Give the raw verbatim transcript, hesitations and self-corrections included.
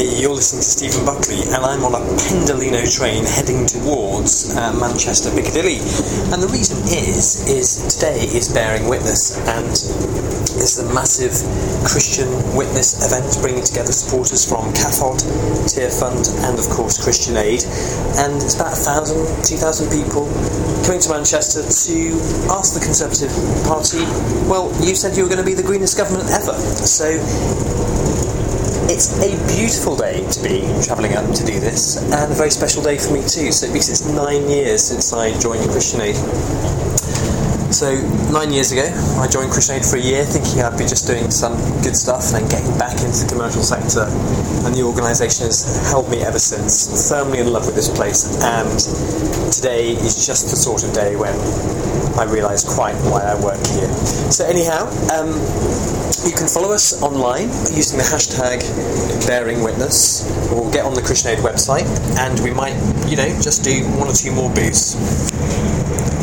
You're listening to Stephen Buckley, and I'm on a Pendolino train heading towards uh, Manchester Piccadilly. And the reason is, is today is Bearing Witness, and it's a massive Christian witness event bringing together supporters from C A F O D, Tear Fund, and of course Christian Aid. And it's about a thousand, two thousand people coming to Manchester to ask the Conservative Party, well, you said you were going to be the greenest government ever. So it's a beautiful day to be travelling up to do this, and a very special day for me too, so because it's nine years since I joined Christian Aid. So, nine years ago, I joined Christian Aid for a year, thinking I'd be just doing some good stuff and then getting back into the commercial sector, and the organisation has held me ever since, firmly in love with this place, and today is just the sort of day when I realise quite why I work here. So anyhow, um, you can follow us online using the hashtag Bearing Witness, or get on the Christian Aid website, and we might, you know, just do one or two more booths.